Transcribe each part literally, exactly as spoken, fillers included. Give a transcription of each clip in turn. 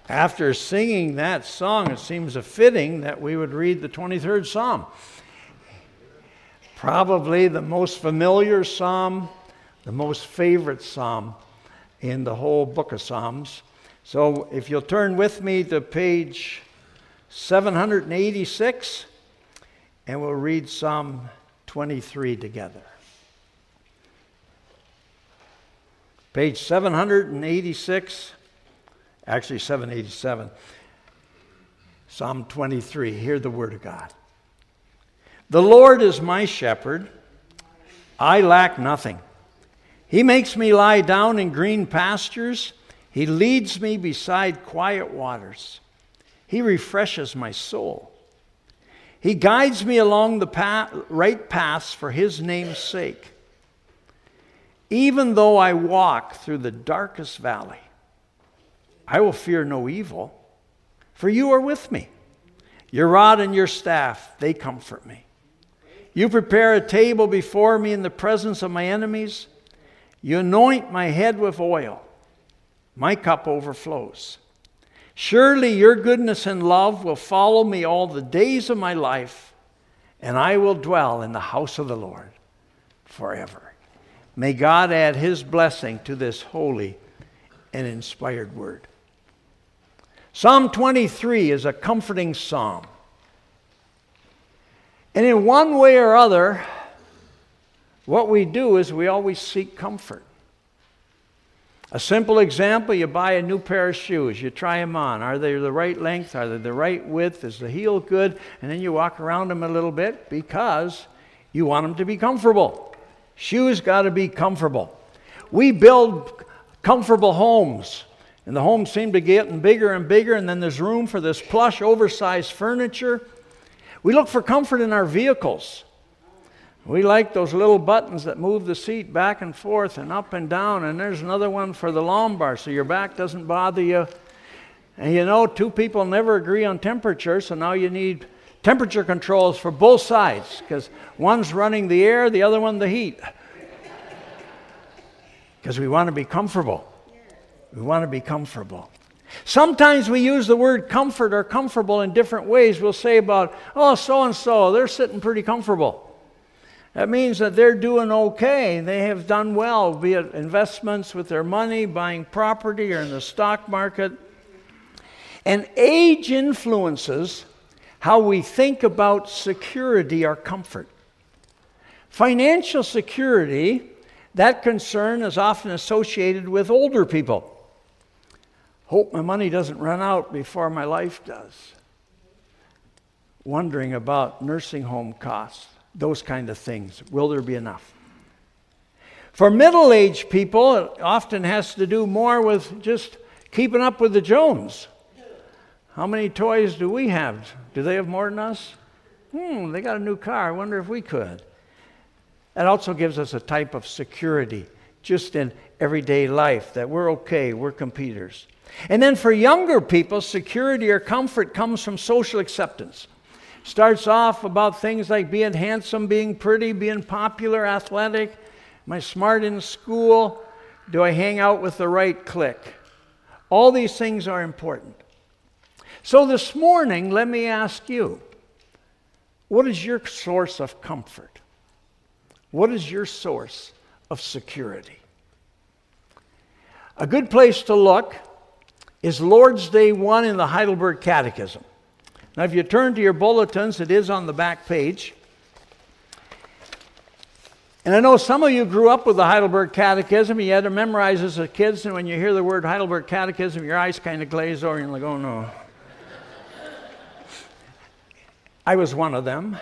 After singing that song, it seems fitting that we would read the twenty-third Psalm. Probably the most familiar psalm, the most favorite psalm in the whole book of Psalms. So if you'll turn with me to page seven hundred eighty-six, and we'll read Psalm twenty-three together. Page seven hundred eighty-six, actually seven eighty-seven, Psalm twenty-three. Hear the word of God. The Lord is my shepherd, I lack nothing. He makes me lie down in green pastures. He leads me beside quiet waters. He refreshes my soul. He guides me along the path, right paths for his name's sake. Even though I walk through the darkest valley, I will fear no evil, for you are with me. Your rod and your staff, they comfort me. You prepare a table before me in the presence of my enemies. You anoint my head with oil. My cup overflows. Surely your goodness and love will follow me all the days of my life, and I will dwell in the house of the Lord forever. May God add his blessing to this holy and inspired word. Psalm twenty-three is a comforting psalm. And in one way or other, what we do is we always seek comfort. A simple example, you buy a new pair of shoes. You try them on. Are they the right length? Are they the right width? Is the heel good? And then you walk around them a little bit because you want them to be comfortable. Shoes got to be comfortable. We build comfortable homes. And the homes seem to get bigger and bigger, and then there's room for this plush, oversized furniture. We look for comfort in our vehicles. We like those little buttons that move the seat back and forth and up and down, and there's another one for the lumbar so your back doesn't bother you. And you know, two people never agree on temperature, so now you need temperature controls for both sides because one's running the air, the other one the heat. Because we want to be comfortable. We want to be comfortable. Sometimes we use the word comfort or comfortable in different ways. We'll say about, oh, so-and-so, they're sitting pretty comfortable. That means that they're doing okay. They have done well, be it investments with their money, buying property, or in the stock market. And age influences how we think about security or comfort. Financial security, that concern is often associated with older people. Hope my money doesn't run out before my life does. Wondering about nursing home costs, those kind of things. Will there be enough? For middle-aged people, it often has to do more with just keeping up with the Jones. How many toys do we have? Do they have more than us? Hmm, they got a new car. I wonder if we could. That also gives us a type of security just in everyday life, that we're okay, we're competers. And then for younger people, security or comfort comes from social acceptance. Starts off about things like being handsome, being pretty, being popular, athletic. Am I smart in school? Do I hang out with the right clique? All these things are important. So this morning, let me ask you, what is your source of comfort? What is your source of security? A good place to look is Lord's Day one in the Heidelberg Catechism. Now, if you turn to your bulletins, it is on the back page. And I know some of you grew up with the Heidelberg Catechism. You had to memorize as a kid, and when you hear the word Heidelberg Catechism, your eyes kind of glaze over, and you're like, oh no. I was one of them.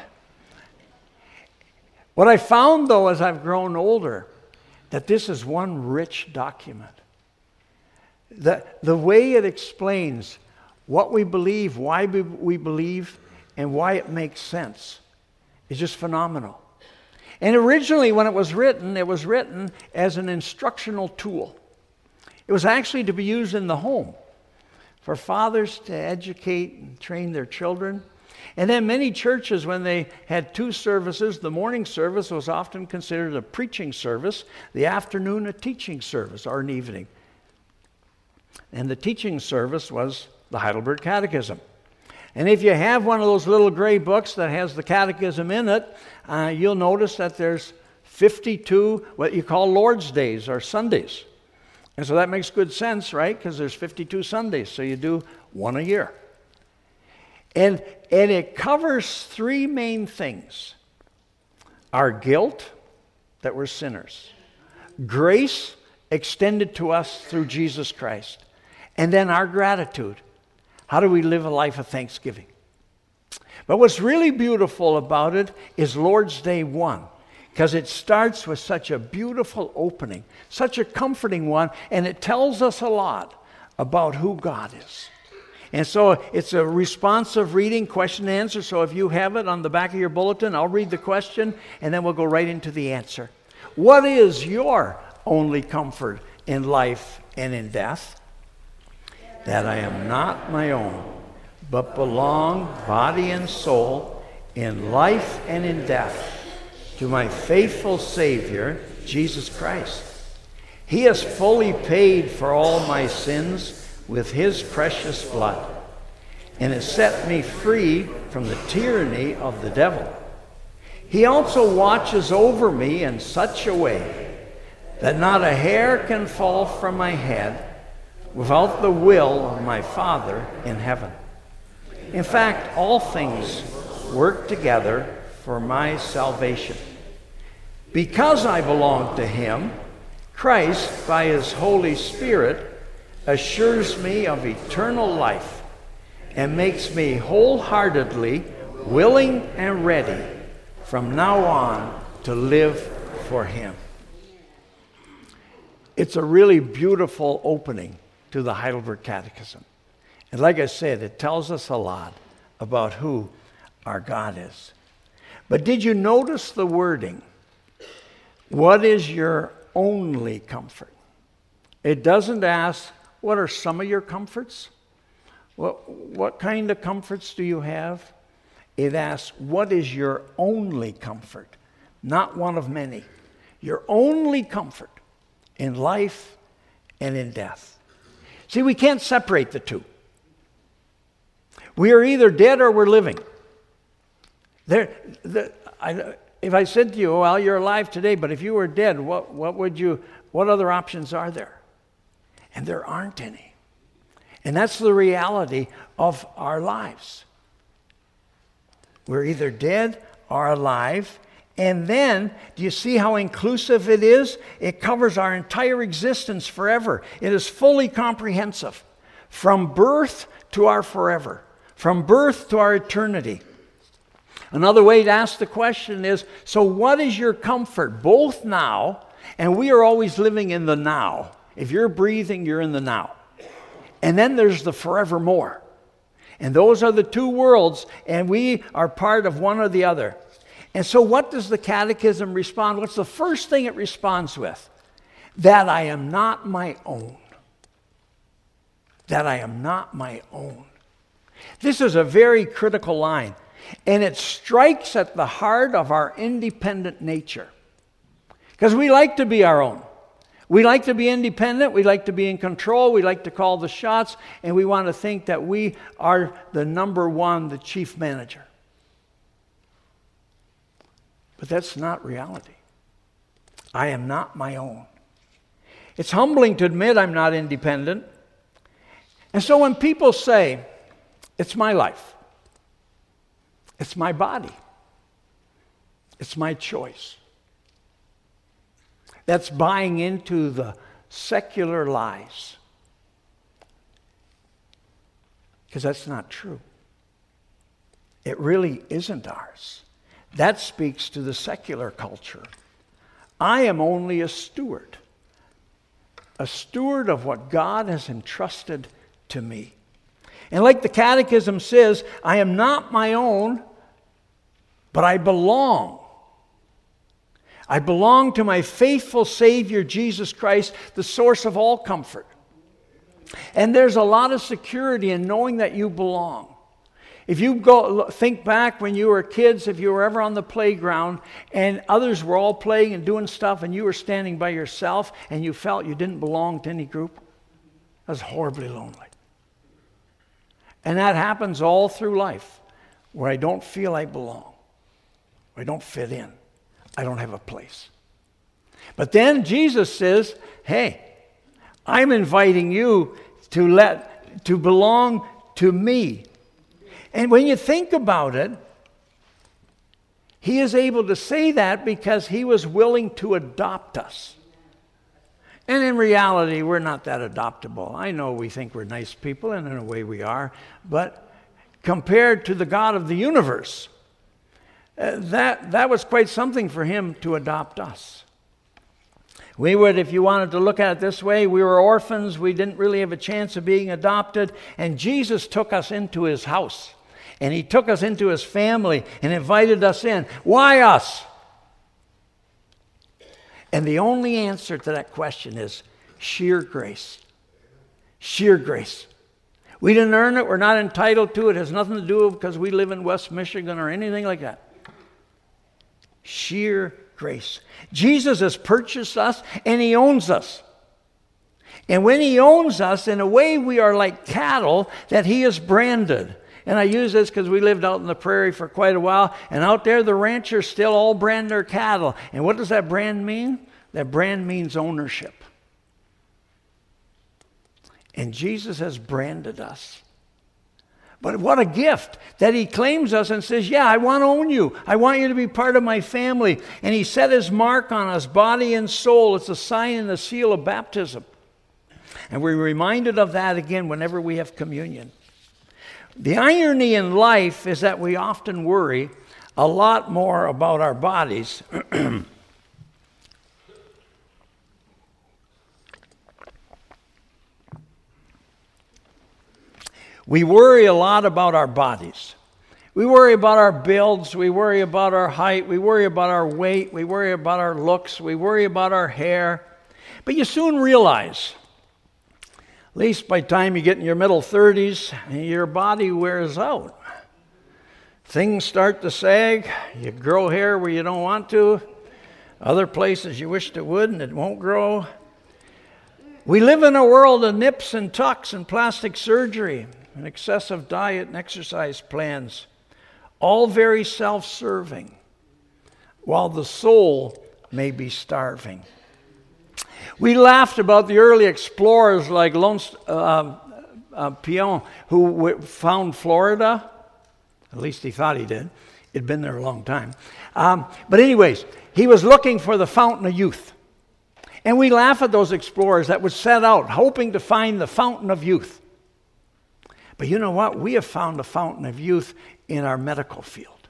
What I found, though, as I've grown older, that this is one rich document. The, the way it explains what we believe, why we, we believe, and why it makes sense is just phenomenal. And originally, when it was written, it was written as an instructional tool. It was actually to be used in the home for fathers to educate and train their children. And then many churches, when they had two services, the morning service was often considered a preaching service, the afternoon a teaching service, or an evening. And the teaching service was the Heidelberg Catechism. And if you have one of those little gray books that has the catechism in it, uh, you'll notice that there's fifty-two what you call Lord's Days or Sundays. And so that makes good sense, right? Because there's fifty-two Sundays, so you do one a year. And, and it covers three main things. Our guilt, that we're sinners. Grace extended to us through Jesus Christ. And then our gratitude. How do we live a life of thanksgiving? But what's really beautiful about it is Lord's Day one, because it starts with such a beautiful opening, such a comforting one, and it tells us a lot about who God is. And so it's a responsive reading, question and answer. So if you have it on the back of your bulletin, I'll read the question, and then we'll go right into the answer. What is your only comfort in life and in death? That I am not my own, but belong, body and soul, in life and in death, to my faithful Savior, Jesus Christ. He has fully paid for all my sins with his precious blood, and has set me free from the tyranny of the devil. He also watches over me in such a way that not a hair can fall from my head without the will of my Father in heaven. In fact, all things work together for my salvation. Because I belong to him, Christ, by his Holy Spirit, assures me of eternal life and makes me wholeheartedly willing and ready from now on to live for him. It's a really beautiful opening to the Heidelberg Catechism. And like I said, it tells us a lot about who our God is. But did you notice the wording? What is your only comfort? It doesn't ask, what are some of your comforts? What, what kind of comforts do you have? It asks, what is your only comfort? Not one of many. Your only comfort in life and in death. See, we can't separate the two. We are either dead or we're living. There, the, I, if I said to you, well, you're alive today, but if you were dead, what, what would you, what other options are there? And there aren't any. And that's the reality of our lives. We're either dead or alive. And then, do you see how inclusive it is? It covers our entire existence forever. It is fully comprehensive. From birth to our forever. From birth to our eternity. Another way to ask the question is, so what is your comfort? Both now, and we are always living in the now. If you're breathing, you're in the now. And then there's the forevermore. And those are the two worlds, and we are part of one or the other. And so what does the Catechism respond? What's the first thing it responds with? That I am not my own. That I am not my own. This is a very critical line, and it strikes at the heart of our independent nature. Because we like to be our own. We like to be independent, we like to be in control, we like to call the shots, and we want to think that we are the number one, the chief manager. But that's not reality. I am not my own. It's humbling to admit I'm not independent. And so when people say, it's my life, it's my body, it's my choice, that's buying into the secular lies. Because that's not true. It really isn't ours. That speaks to the secular culture. I am only a steward. A steward of what God has entrusted to me. And like the Catechism says, I am not my own, but I belong. I belong to my faithful Savior, Jesus Christ, the source of all comfort. And there's a lot of security in knowing that you belong. If you go think back when you were kids, if you were ever on the playground and others were all playing and doing stuff and you were standing by yourself and you felt you didn't belong to any group, that was horribly lonely. And that happens all through life, where I don't feel I belong. I don't fit in. I don't have a place. But then Jesus says, hey, I'm inviting you to let to belong to me. And when you think about it, he is able to say that because he was willing to adopt us. And in reality, we're not that adoptable. I know we think we're nice people, and in a way we are, but compared to the God of the universe, uh, that, that was quite something for him to adopt us. We would, if you wanted to look at it this way, we were orphans. We didn't really have a chance of being adopted. And Jesus took us into his house. And he took us into his family and invited us in. Why us? And the only answer to that question is sheer grace. Sheer grace. We didn't earn it. We're not entitled to it. It has nothing to do with because we live in West Michigan or anything like that. Sheer grace. Jesus has purchased us and he owns us. And when he owns us, in a way we are like cattle that he has branded. And I use this because we lived out in the prairie for quite a while. And out there the ranchers still all brand their cattle. And what does that brand mean? That brand means ownership. And Jesus has branded us. But what a gift that he claims us and says, yeah, I want to own you. I want you to be part of my family. And he set his mark on us, body and soul. It's a sign and the seal of baptism. And we're reminded of that again whenever we have communion. The irony in life is that we often worry a lot more about our bodies We worry a lot about our bodies. We worry about our builds. We worry about our height. We worry about our weight. We worry about our looks. We worry about our hair. But you soon realize, at least by the time you get in your middle thirties, your body wears out. Things start to sag. You grow hair where you don't want to. Other places you wish it would and it won't grow. We live in a world of nips and tucks and plastic surgery and excessive diet and exercise plans, all very self-serving, while the soul may be starving. We laughed about the early explorers like Lone uh, uh, Pion, who w- found Florida. At least he thought he did. It'd been there a long time. Um, but anyways, he was looking for the fountain of youth. And we laugh at those explorers that would set out hoping to find the fountain of youth. But you know what? We have found a fountain of youth in our medical field.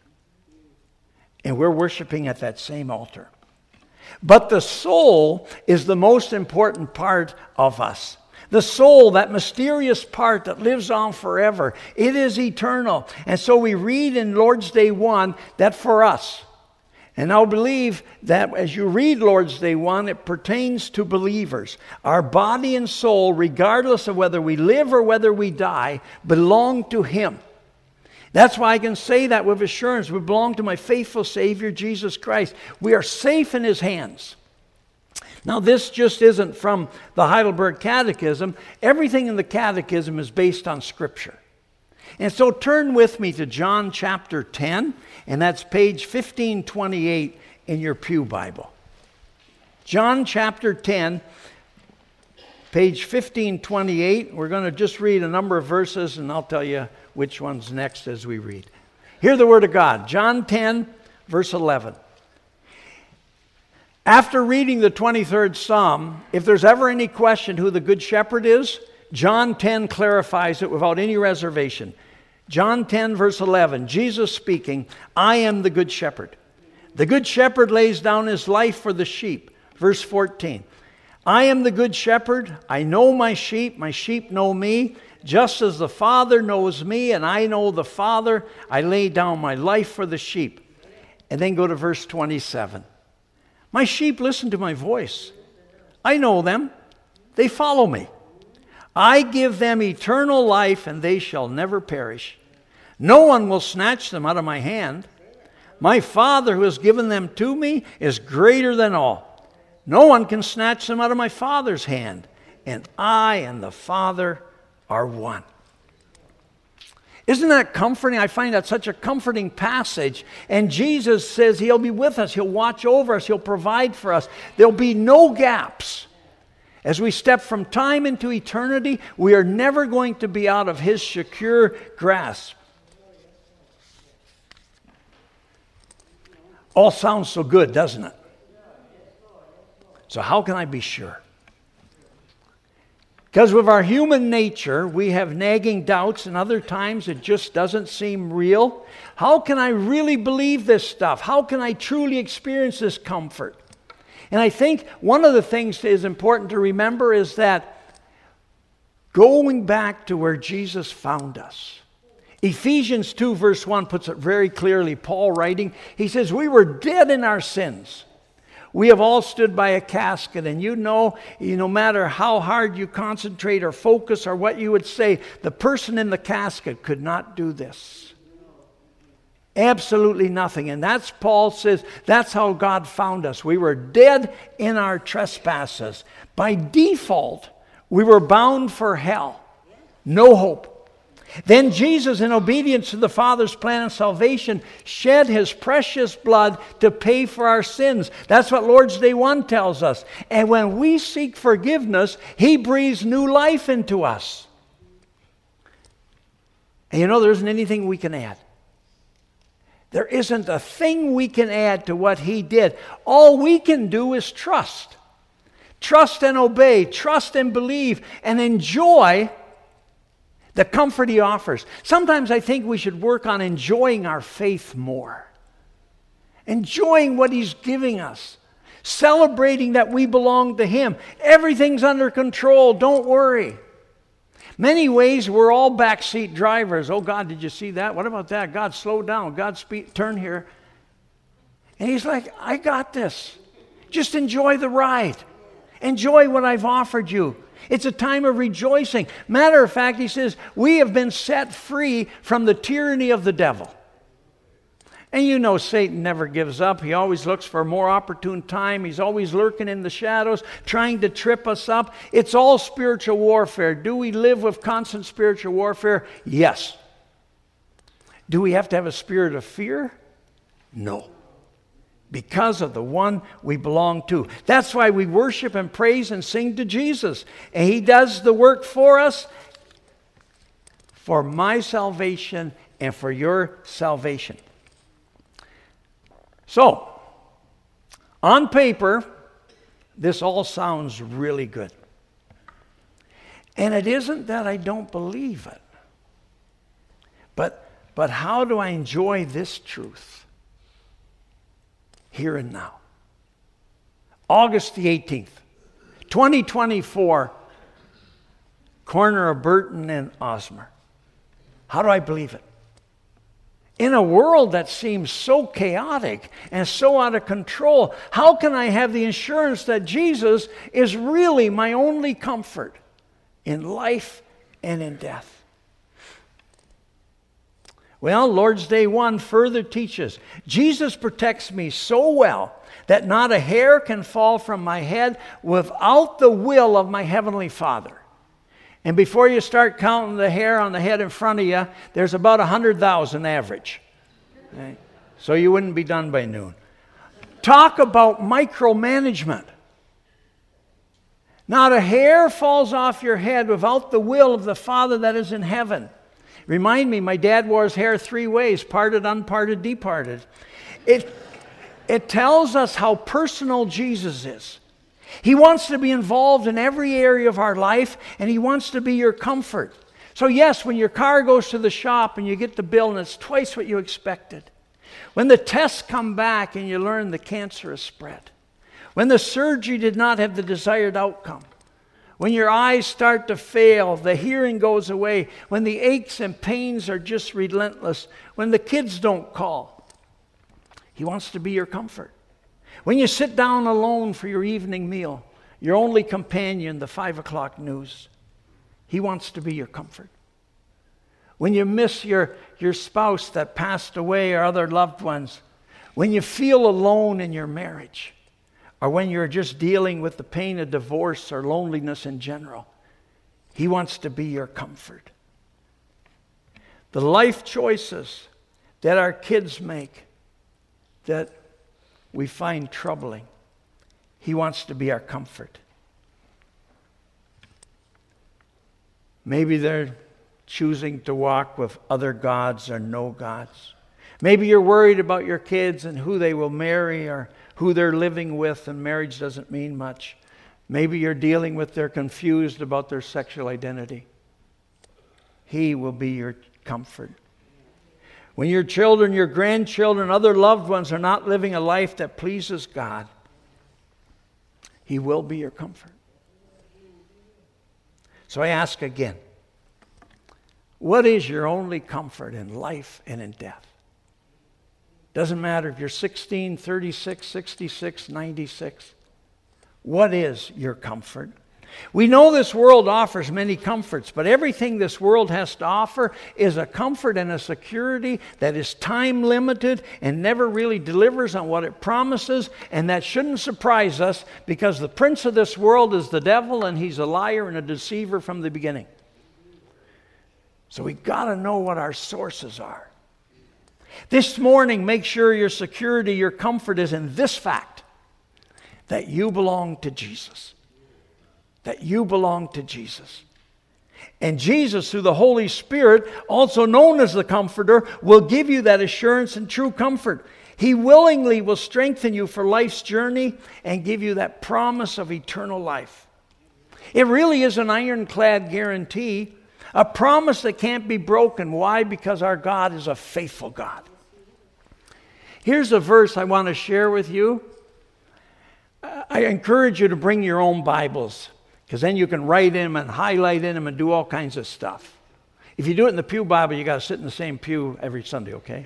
And we're worshiping at that same altar. But the soul is the most important part of us. The soul, that mysterious part that lives on forever, it is eternal. And so we read in Lord's Day one that for us, and I'll believe that as you read Lord's Day one, it pertains to believers. Our body and soul, regardless of whether we live or whether we die, belong to Him. That's why I can say that with assurance. We belong to my faithful Savior, Jesus Christ. We are safe in His hands. Now, this just isn't from the Heidelberg Catechism. Everything in the Catechism is based on Scripture. And so turn with me to John chapter ten, and that's page fifteen twenty-eight in your Pew Bible. John chapter ten, page fifteen twenty-eight. We're going to just read a number of verses, and I'll tell you which one's next as we read. Hear the word of God. John ten, verse eleven. After reading the twenty-third Psalm, if there's ever any question who the Good Shepherd is, John ten clarifies it without any reservation. John ten, verse eleven, Jesus speaking, I am the Good Shepherd. The Good Shepherd lays down his life for the sheep. Verse fourteen, I am the Good Shepherd. I know my sheep. My sheep know me. Just as the Father knows me and I know the Father, I lay down my life for the sheep. And then go to verse twenty-seven. My sheep listen to my voice. I know them. They follow me. I give them eternal life, and they shall never perish. No one will snatch them out of my hand. My Father who has given them to me is greater than all. No one can snatch them out of my Father's hand. And I and the Father are one. Isn't that comforting? I find that such a comforting passage. And Jesus says He'll be with us. He'll watch over us. He'll provide for us. There'll be no gaps. As we step from time into eternity, we are never going to be out of His secure grasp. All sounds so good, doesn't it? So how can I be sure? Because with our human nature, we have nagging doubts, and other times it just doesn't seem real. How can I really believe this stuff? How can I truly experience this comfort? And I think one of the things that is important to remember is that going back to where Jesus found us. Ephesians two verse one puts it very clearly, Paul writing, he says, we were dead in our sins. We have all stood by a casket, and you know, you, no matter how hard you concentrate or focus or what you would say, the person in the casket could not do this. Absolutely nothing. And that's, Paul says, that's how God found us. We were dead in our trespasses. By default, we were bound for hell. No hope. Then Jesus, in obedience to the Father's plan of salvation, shed His precious blood to pay for our sins. That's what Lord's Day one tells us. And when we seek forgiveness, He breathes new life into us. And you know, there isn't anything we can add. There isn't a thing we can add to what He did. All we can do is trust. Trust and obey. Trust and believe. And enjoy the comfort He offers. Sometimes I think we should work on enjoying our faith more. Enjoying what He's giving us. Celebrating that we belong to Him. Everything's under control. Don't worry. Many ways we're all backseat drivers. Oh God, did you see that? What about that? God, slow down. God, speed, turn here. And He's like, I got this. Just enjoy the ride. Enjoy what I've offered you. It's a time of rejoicing. Matter of fact, He says, we have been set free from the tyranny of the devil. And you know Satan never gives up. He always looks for a more opportune time. He's always lurking in the shadows, trying to trip us up. It's all spiritual warfare. Do we live with constant spiritual warfare? Yes. Do we have to have a spirit of fear? No. Because of the one we belong to. That's why we worship and praise and sing to Jesus. And He does the work for us, for my salvation and for your salvation. So, on paper, this all sounds really good. And it isn't that I don't believe it. But, but how do I enjoy this truth? Here and now. August the eighteenth, twenty twenty-four, corner of Burton and Osmer. How do I believe it? In a world that seems so chaotic and so out of control, how can I have the assurance that Jesus is really my only comfort in life and in death? Well, Lord's Day one further teaches, Jesus protects me so well that not a hair can fall from my head without the will of my Heavenly Father. And before you start counting the hair on the head in front of you, there's about one hundred thousand average. Okay? So you wouldn't be done by noon. Talk about micromanagement. Not a hair falls off your head without the will of the Father that is in heaven. Remind me, my dad wore his hair three ways, parted, unparted, departed. It, it tells us how personal Jesus is. He wants to be involved in every area of our life, and He wants to be your comfort. So yes, when your car goes to the shop and you get the bill and it's twice what you expected. When the tests come back and you learn the cancer has spread. When the surgery did not have the desired outcome. When your eyes start to fail, the hearing goes away, when the aches and pains are just relentless, when the kids don't call. He wants to be your comfort. When you sit down alone for your evening meal, your only companion, the five o'clock news, He wants to be your comfort. When you miss your, your spouse that passed away or other loved ones, when you feel alone in your marriage, or when you're just dealing with the pain of divorce or loneliness in general, He wants to be your comfort. the life choices that our kids make that we find troubling. He wants to be our comfort. Maybe they're choosing to walk with other gods or no gods. Maybe you're worried about your kids and who they will marry or who they're living with, and marriage doesn't mean much. Maybe you're dealing with they're confused about their sexual identity. He will be your comfort. When your children, your grandchildren, other loved ones are not living a life that pleases God, He will be your comfort. So I ask again, what is your only comfort in life and in death? Doesn't matter if you're sixteen, thirty-six, sixty-six, ninety-six. What is your comfort? We know this world offers many comforts, but everything this world has to offer is a comfort and a security that is time limited and never really delivers on what it promises, and that shouldn't surprise us because the prince of this world is the devil, and he's a liar and a deceiver from the beginning. So we've got to know what our sources are. This morning, make sure your security, your comfort is in this fact, that you belong to Jesus. That you belong to Jesus. And Jesus, through the Holy Spirit, also known as the Comforter, will give you that assurance and true comfort. He willingly will strengthen you for life's journey and give you that promise of eternal life. It really is an ironclad guarantee, a promise that can't be broken. Why? Because our God is a faithful God. Here's a verse I want to share with you. I encourage you to bring your own Bibles, because then you can write in them and highlight in them and do all kinds of stuff. If you do it in the Pew Bible, you got to sit in the same pew every Sunday, okay?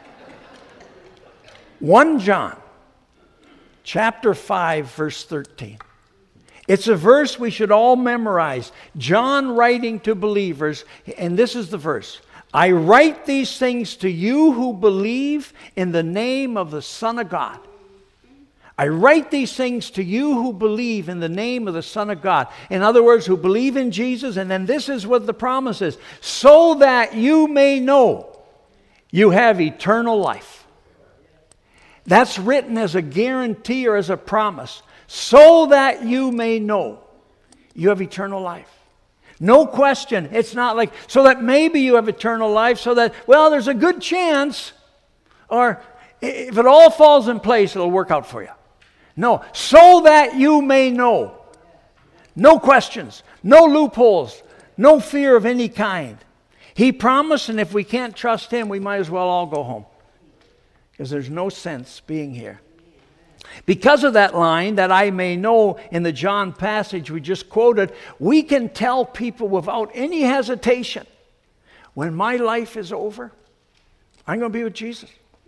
First John chapter five, verse thirteen. It's a verse we should all memorize. John writing to believers, and this is the verse. I write these things to you who believe in the name of the Son of God. I write these things to you who believe in the name of the Son of God. In other words, who believe in Jesus. And then this is what the promise is. So that you may know you have eternal life. That's written as a guarantee or as a promise. So that you may know you have eternal life. No question. It's not like, so that maybe you have eternal life, so that, well, there's a good chance, or if it all falls in place, it'll work out for you. No, so that you may know. No questions, no loopholes, no fear of any kind. He promised, and if we can't trust Him, we might as well all go home. Because there's no sense being here. Because of that line, that I may know, in the John passage we just quoted, we can tell people without any hesitation, when my life is over, I'm going to be with Jesus.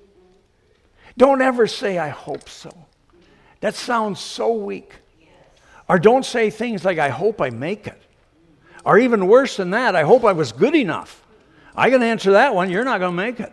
Don't ever say, I hope so. That sounds so weak. Or don't say things like, I hope I make it. Or even worse than that, I hope I was good enough. I can answer that one, you're not going to make it.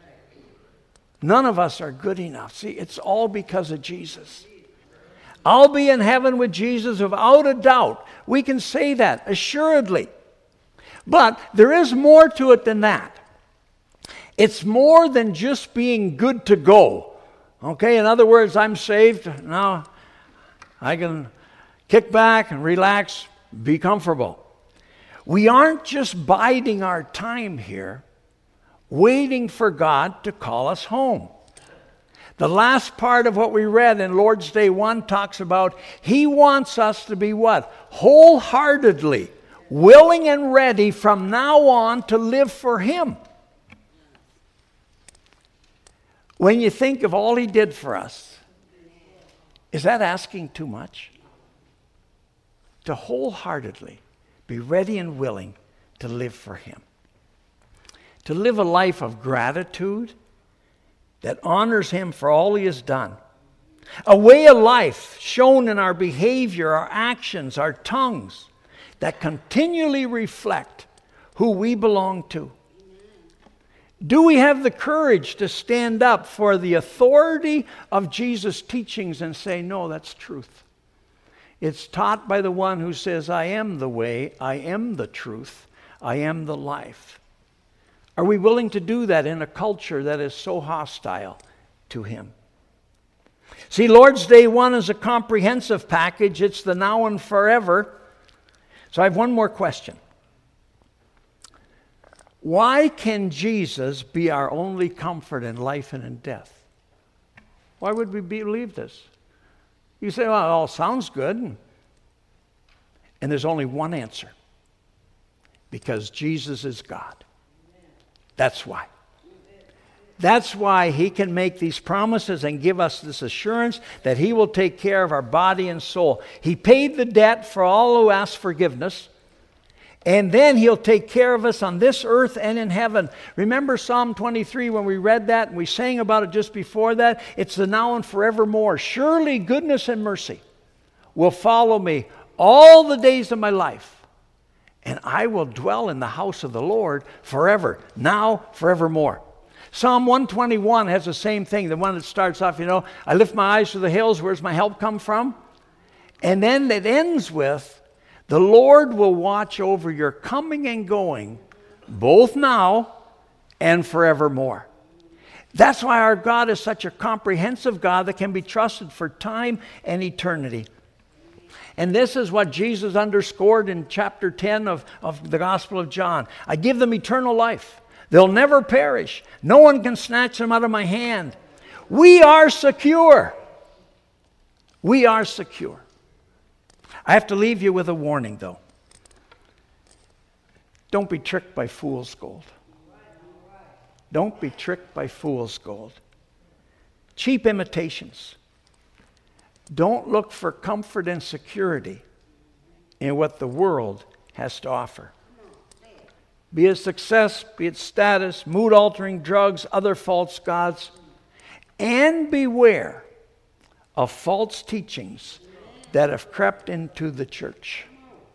None of us are good enough. See, it's all because of Jesus. I'll be in heaven with Jesus without a doubt. We can say that assuredly. But there is more to it than that. It's more than just being good to go. Okay, in other words, I'm saved. Now I can kick back and relax, be comfortable. We aren't just biding our time here, waiting for God to call us home. The last part of what we read in Lord's Day one talks about He wants us to be what? Wholeheartedly willing and ready from now on to live for Him. When you think of all He did for us, is that asking too much? To wholeheartedly be ready and willing to live for Him. To live a life of gratitude that honors Him for all He has done. A way of life shown in our behavior, our actions, our tongues, that continually reflect who we belong to. Do we have the courage to stand up for the authority of Jesus' teachings and say, no, that's truth? It's taught by the one who says, I am the way, I am the truth, I am the life. Are we willing to do that in a culture that is so hostile to Him? See, Lord's Day one is a comprehensive package. It's the now and forever. So I have one more question. Why can Jesus be our only comfort in life and in death? Why would we believe this? You say, well, it all sounds good. And there's only one answer. Because Jesus is God. That's why. That's why He can make these promises and give us this assurance that He will take care of our body and soul. He paid the debt for all who ask forgiveness. And then He'll take care of us on this earth and in heaven. Remember Psalm twenty-three when we read that and we sang about it just before that? It's the now and forevermore. Surely goodness and mercy will follow me all the days of my life. And I will dwell in the house of the Lord forever, now, forevermore. Psalm one twenty-one has the same thing, the one that starts off, you know, I lift my eyes to the hills, where's my help come from? And then it ends with, the Lord will watch over your coming and going, both now and forevermore. That's why our God is such a comprehensive God that can be trusted for time and eternity. And this is what Jesus underscored in chapter ten of, of the Gospel of John. I give them eternal life. They'll never perish. No one can snatch them out of my hand. We are secure. We are secure. I have to leave you with a warning, though. Don't be tricked by fool's gold. Don't be tricked by fool's gold. Cheap imitations. Don't look for comfort and security in what the world has to offer. Be it success, be it status, mood-altering drugs, other false gods. And beware of false teachings that have crept into the church.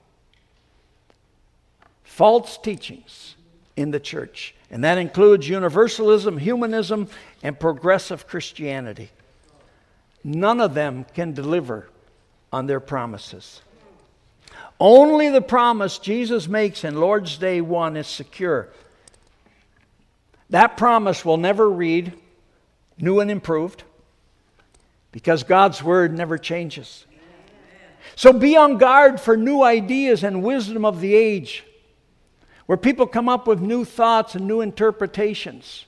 False teachings in the church. And that includes universalism, humanism, and progressive Christianity. None of them can deliver on their promises. Only the promise Jesus makes in Lord's Day one is secure. That promise will never read new and improved because God's Word never changes. So be on guard for new ideas and wisdom of the age, where people come up with new thoughts and new interpretations.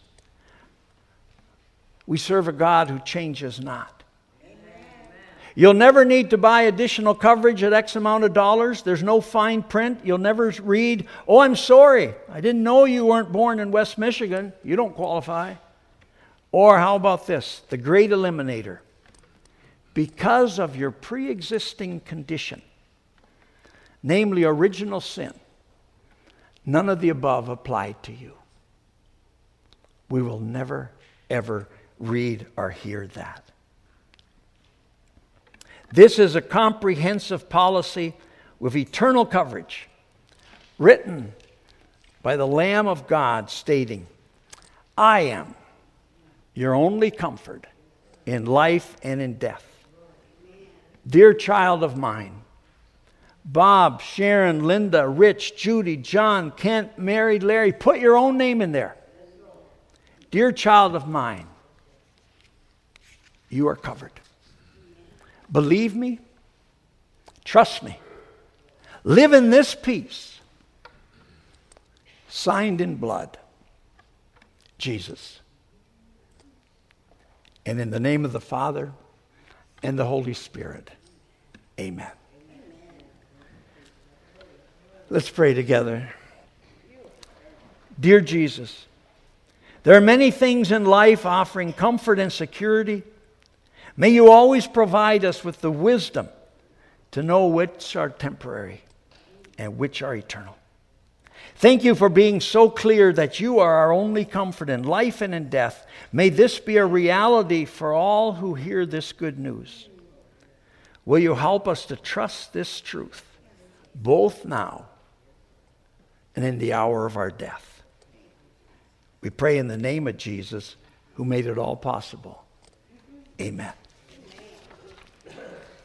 We serve a God who changes not. You'll never need to buy additional coverage at X amount of dollars. There's no fine print. You'll never read, oh, I'm sorry, I didn't know you weren't born in West Michigan. You don't qualify. Or how about this? The great eliminator. Because of your pre-existing condition, namely original sin, none of the above applied to you. We will never, ever read or hear that. This is a comprehensive policy with eternal coverage, written by the Lamb of God, stating, I am your only comfort in life and in death. Dear child of mine, Bob, Sharon, Linda, Rich, Judy, John, Kent, Mary, Larry, put your own name in there. Dear child of mine, you are covered. Believe me, trust me, live in this peace, signed in blood, Jesus. And in the name of the Father and the Holy Spirit, amen. Let's pray together. Dear Jesus, there are many things in life offering comfort and security. May you always provide us with the wisdom to know which are temporary and which are eternal. Thank you for being so clear that you are our only comfort in life and in death. May this be a reality for all who hear this good news. Will you help us to trust this truth, both now and in the hour of our death? We pray in the name of Jesus, who made it all possible. Amen.